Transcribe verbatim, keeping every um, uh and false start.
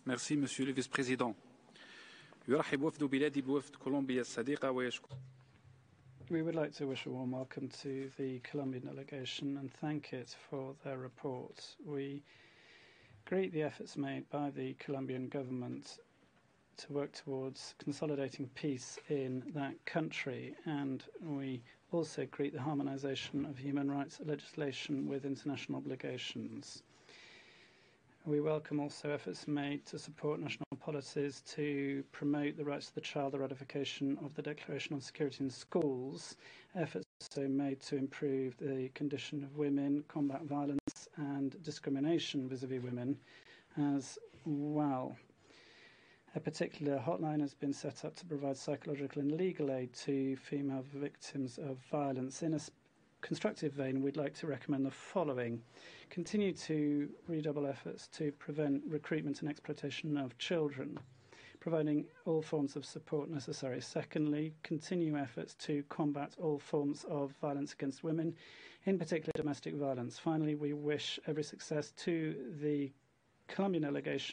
Merci, Monsieur le Vice-président. يرحب وفد بلادي بوفد كولومبيا الصديقة ويشكر. We would like to wish a warm welcome to the Colombian delegation and thank it for their report. We greet the efforts made by the Colombian government to work towards consolidating peace in that country, and we also greet the harmonization of human rights legislation with international obligations. We welcome also efforts made to support national policies to promote the rights of the child, the ratification of the Declaration on Security in Schools, efforts also made to improve the condition of women, combat violence and discrimination vis-à-vis women as well. A particular hotline has been set up to provide psychological and legal aid to female victims of violence. In a constructive vein, we'd like to recommend the following. Continue to redouble efforts to prevent recruitment and exploitation of children, providing all forms of support necessary. Secondly, continue efforts to combat all forms of violence against women, in particular domestic violence. Finally, we wish every success to the Colombian delegation